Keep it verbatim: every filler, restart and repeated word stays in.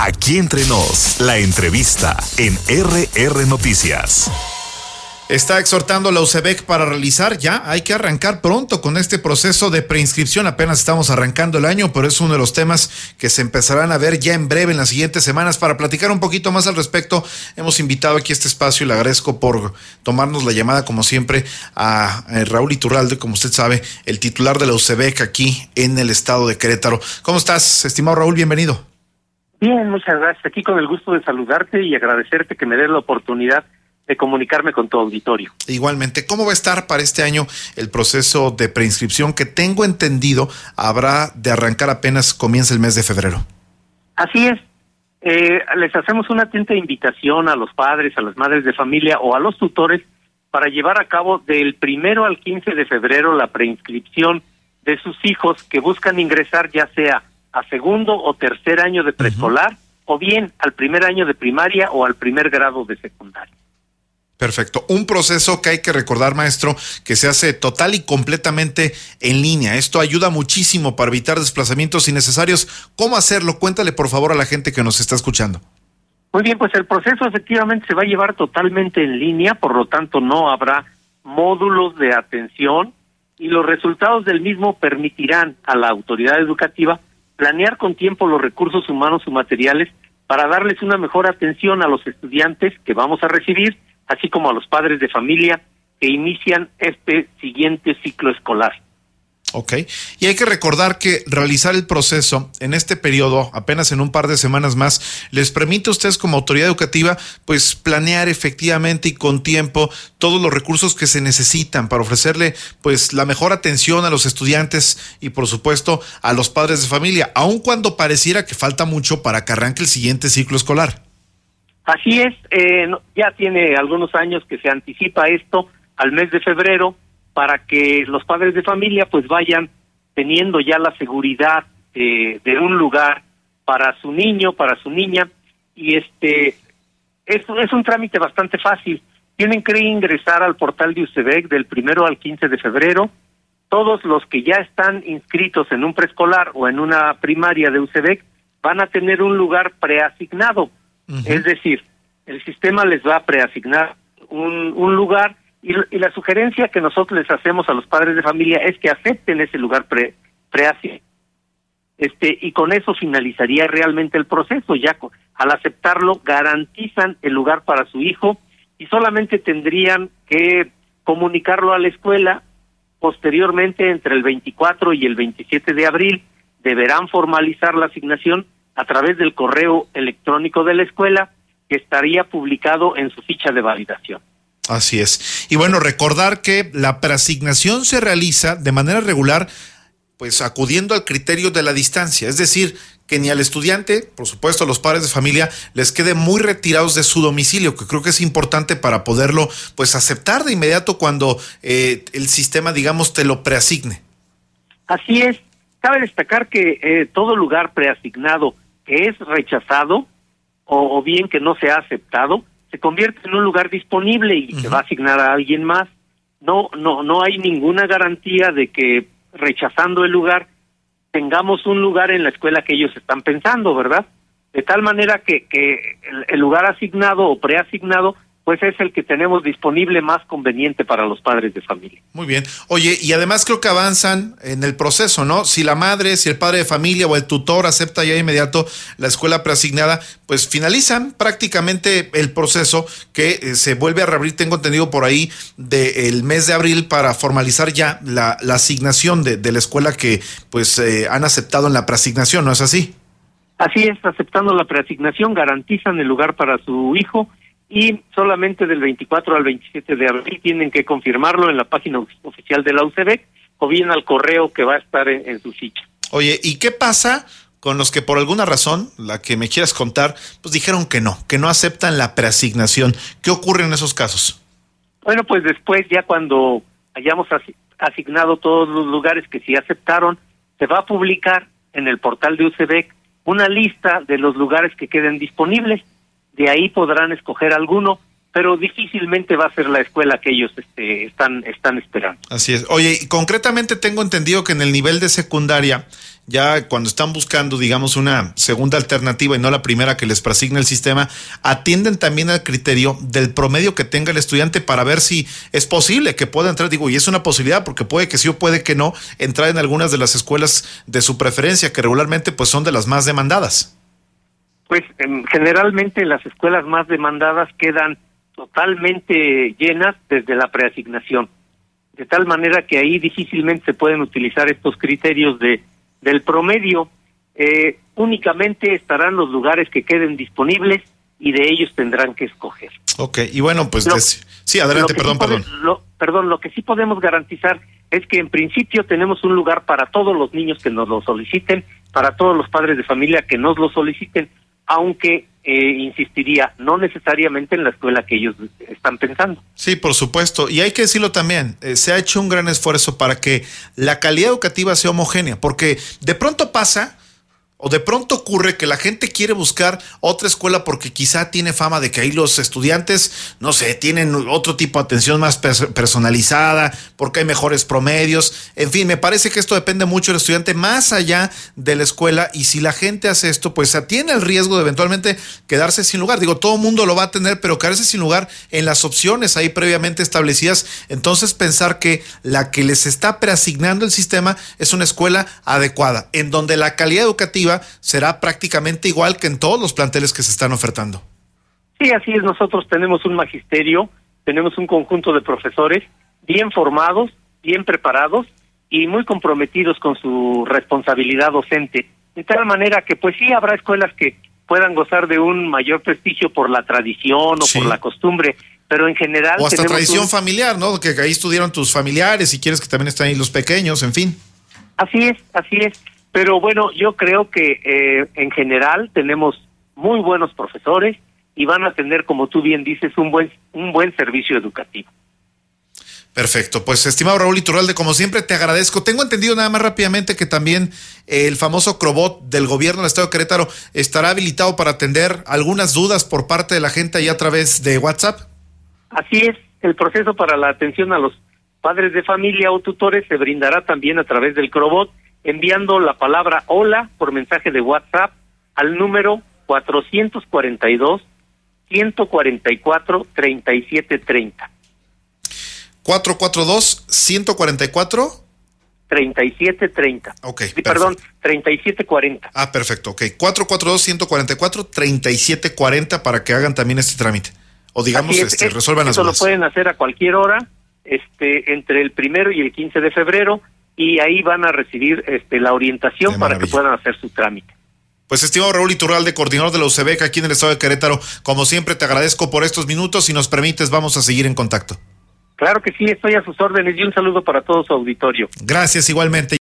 Aquí entre nos, la entrevista en R R Noticias. Está exhortando la U C E B C para realizar ya, hay que arrancar pronto con este proceso de preinscripción, apenas estamos arrancando el año, pero es uno de los temas que se empezarán a ver ya en breve en las siguientes semanas. Para platicar un poquito más al respecto, hemos invitado aquí a este espacio y le agradezco por tomarnos la llamada como siempre a Raúl Iturralde, como usted sabe, el titular de la U C E B C aquí en el estado de Querétaro. ¿Cómo estás, estimado Raúl? Bienvenido. Bien, muchas gracias. Aquí con el gusto de saludarte y agradecerte que me des la oportunidad de comunicarme con tu auditorio. Igualmente, ¿cómo va a estar para este año el proceso de preinscripción que tengo entendido habrá de arrancar apenas comienza el mes de febrero? Así es. Eh, les hacemos una atenta invitación a los padres, a las madres de familia o a los tutores para llevar a cabo del primero al quince de febrero la preinscripción de sus hijos que buscan ingresar ya sea a segundo o tercer año de preescolar, uh-huh. o bien al primer año de primaria o al primer grado de secundaria. Perfecto. Un proceso que hay que recordar, maestro, que se hace total y completamente en línea. Esto ayuda muchísimo para evitar desplazamientos innecesarios. ¿Cómo hacerlo? Cuéntale, por favor, a la gente que nos está escuchando. Muy bien, pues el proceso efectivamente se va a llevar totalmente en línea, por lo tanto no habrá módulos de atención y los resultados del mismo permitirán a la autoridad educativa planear con tiempo los recursos humanos y materiales para darles una mejor atención a los estudiantes que vamos a recibir, así como a los padres de familia que inician este siguiente ciclo escolar. Ok, y hay que recordar que realizar el proceso en este periodo, apenas en un par de semanas más, les permite a ustedes como autoridad educativa, pues planear efectivamente y con tiempo todos los recursos que se necesitan para ofrecerle pues la mejor atención a los estudiantes y por supuesto a los padres de familia, aun cuando pareciera que falta mucho para que arranque el siguiente ciclo escolar. Así es, eh, ya tiene algunos años que se anticipa esto al mes de febrero para que los padres de familia pues vayan teniendo ya la seguridad eh, de un lugar para su niño, para su niña, y este es, es un trámite bastante fácil. Tienen que ingresar al portal de U C E B C del primero al quince de febrero. Todos los que ya están inscritos en un preescolar o en una primaria de U C E B C van a tener un lugar preasignado. Uh-huh. Es decir, el sistema les va a preasignar un, un lugar y, y la sugerencia que nosotros les hacemos a los padres de familia es que acepten ese lugar pre, preasignado. Este, y con eso finalizaría realmente el proceso. Ya al aceptarlo garantizan el lugar para su hijo y solamente tendrían que comunicarlo a la escuela. Posteriormente, entre el veinticuatro y el veintisiete de abril, deberán formalizar la asignación a través del correo electrónico de la escuela, que estaría publicado en su ficha de validación. Así es. Y bueno, recordar que la preasignación se realiza de manera regular, pues acudiendo al criterio de la distancia, es decir, que ni al estudiante, por supuesto a los padres de familia, les quede muy retirados de su domicilio, que creo que es importante para poderlo pues aceptar de inmediato cuando eh, el sistema, digamos, te lo preasigne. Así es. Cabe destacar que eh, todo lugar preasignado que es rechazado o, o bien que no se ha aceptado, se convierte en un lugar disponible y uh-huh. se va a asignar a alguien más. No, no, no hay ninguna garantía de que rechazando el lugar tengamos un lugar en la escuela que ellos están pensando, ¿verdad? De tal manera que, que el, el lugar asignado o preasignado pues es el que tenemos disponible más conveniente para los padres de familia. Muy bien. Oye, y además creo que avanzan en el proceso, ¿no? Si la madre, si el padre de familia o el tutor acepta ya de inmediato la escuela preasignada, pues finalizan prácticamente el proceso que eh, se vuelve a reabrir, tengo entendido por ahí, del mes de abril para formalizar ya la, la asignación de, de la escuela que pues eh, han aceptado en la preasignación, ¿no es así? Así es, aceptando la preasignación garantizan el lugar para su hijo y solamente del veinticuatro al veintisiete de abril tienen que confirmarlo en la página oficial de la U C E B C o bien al correo que va a estar en, en su ficha. Oye, ¿y qué pasa con los que por alguna razón, la que me quieras contar, pues dijeron que no, que no aceptan la preasignación? ¿Qué ocurre en esos casos? Bueno, pues después ya cuando hayamos asignado todos los lugares que sí aceptaron, se va a publicar en el portal de U C E B C una lista de los lugares que queden disponibles. De ahí podrán escoger alguno, pero difícilmente va a ser la escuela que ellos este, están, están esperando. Así es. Oye, y concretamente tengo entendido que en el nivel de secundaria, ya cuando están buscando, digamos, una segunda alternativa y no la primera que les preasigna el sistema, atienden también al criterio del promedio que tenga el estudiante para ver si es posible que pueda entrar. Digo, y es una posibilidad, porque puede que sí o puede que no, entrar en algunas de las escuelas de su preferencia, que regularmente pues son de las más demandadas. Pues eh, generalmente las escuelas más demandadas quedan totalmente llenas desde la preasignación, de tal manera que ahí difícilmente se pueden utilizar estos criterios de del promedio. Eh, únicamente estarán los lugares que queden disponibles y de ellos tendrán que escoger. Ok, y bueno, pues Lo, des... sí, adelante, perdón, sí perdón. Pode, lo, perdón, lo que sí podemos garantizar es que en principio tenemos un lugar para todos los niños que nos lo soliciten, para todos los padres de familia que nos lo soliciten, aunque eh, insistiría, no necesariamente en la escuela que ellos están pensando. Sí, por supuesto, y hay que decirlo también, eh, se ha hecho un gran esfuerzo para que la calidad educativa sea homogénea, porque de pronto pasa, o de pronto ocurre que la gente quiere buscar otra escuela porque quizá tiene fama de que ahí los estudiantes, no sé, tienen otro tipo de atención más personalizada, porque hay mejores promedios. En fin, me parece que esto depende mucho del estudiante más allá de la escuela, y si la gente hace esto, pues tiene el riesgo de eventualmente quedarse sin lugar. Digo, todo mundo lo va a tener, pero quedarse sin lugar en las opciones ahí previamente establecidas. Entonces, pensar que la que les está preasignando el sistema es una escuela adecuada, en donde la calidad educativa será prácticamente igual que en todos los planteles que se están ofertando. Sí, así es. Nosotros tenemos un magisterio, tenemos un conjunto de profesores bien formados, bien preparados y muy comprometidos con su responsabilidad docente, de tal manera que pues sí habrá escuelas que puedan gozar de un mayor prestigio por la tradición o sí. por la costumbre, pero en general... O hasta tradición un... familiar, ¿no? Que ahí estudiaron tus familiares y quieres que también estén ahí los pequeños, en fin. Así es, así es. Pero bueno, yo creo que eh, en general tenemos muy buenos profesores y van a tener, como tú bien dices, un buen un buen servicio educativo. Perfecto, pues estimado Raúl Iturralde, como siempre te agradezco. Tengo entendido nada más rápidamente que también eh, el famoso Crobot del gobierno del estado de Querétaro estará habilitado para atender algunas dudas por parte de la gente ahí a través de WhatsApp. Así es, el proceso para la atención a los padres de familia o tutores se brindará también a través del Crobot, enviando la palabra hola por mensaje de WhatsApp al número cuatrocientos cuarenta y dos, ciento cuarenta y cuatro, treinta y siete treinta. cuatrocientos cuarenta y dos, ciento cuarenta y cuatro treinta y siete treinta. Ok, sí, perdón, treinta y siete cuarenta. Ah, perfecto, ok. cuatrocientos cuarenta y dos, ciento cuarenta y cuatro, treinta y siete cuarenta para que hagan también este trámite. O digamos, es, este, es, resuelvan las dudas. dudas. Eso lo pueden hacer a cualquier hora, este, entre el primero y el quince de febrero, y ahí van a recibir este, la orientación de para maravilla. Que puedan hacer su trámite. Pues estimado Raúl Iturralde, coordinador de la U C E B C aquí en el estado de Querétaro, como siempre te agradezco por estos minutos. Si nos permites, vamos a seguir en contacto. Claro que sí, estoy a sus órdenes y un saludo para todo su auditorio. Gracias, igualmente.